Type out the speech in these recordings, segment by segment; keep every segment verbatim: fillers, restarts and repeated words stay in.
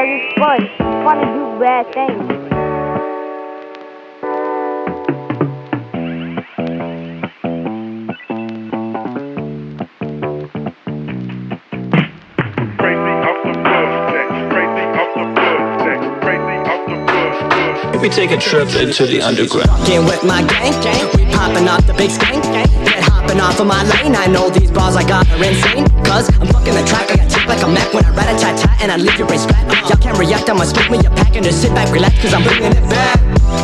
it's fun. It's fun to do bad things. We take a trip into the underground. Fucking with my gang, gang. We popping off the big skank, get hopping off of my lane. I know these bars I got are insane, cause I'm fucking the track. I got tick like a Mac when I rat-a-tat-tat and I leave your brain splat. Y'all can't react, I'ma split me a pack and just sit back, relax, cause I'm bringing it back.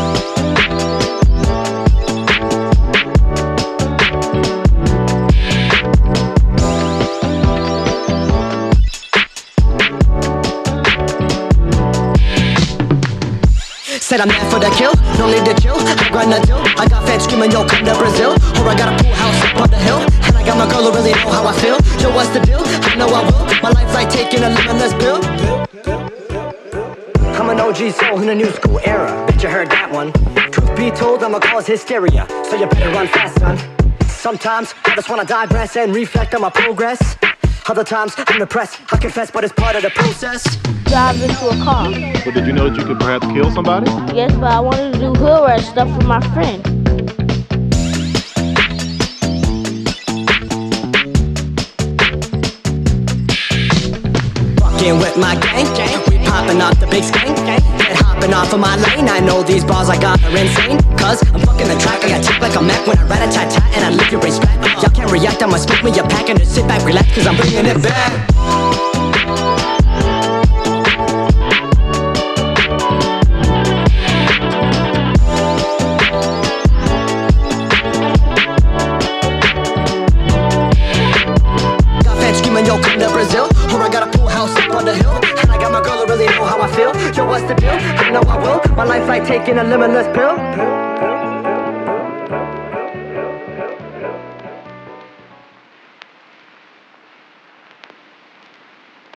Said I'm there for the kill, no need to chill, I grind the deal. I got fans screaming, yo, come to Brazil. Or I got a pool house up on the hill, and I got my girl who really know how I feel. Yo, what's the deal? I know I will. My life's like taking a limitless pill. I'm an O G soul in a new school era. Bet you heard that one. Truth be told, I'ma cause hysteria, so you better run fast, son. Sometimes I just wanna digress and reflect on my progress. Other times I'm depressed, I confess, but it's part of the process. Drive into a car. But did you know that you could perhaps kill somebody? Yes, but I wanted to do hood rat stuff with my friend. Fucking with my gang, gang. We popping off the big skank, get hopping off of my lane. I know these bars I got are insane, cause I'm fucking the track. I got tick like a Mac when I rat-a-tat-tat and I leave your brain splat. Y'all can't react, I'ma split me a pack and just sit back, relax, cause I'm bringing it back. Yo, come to Brazil, or I got a pool house up on the hill, and I got my girl who really know how I feel. Yo, what's the deal? I know I will. My life like taking a limitless pill.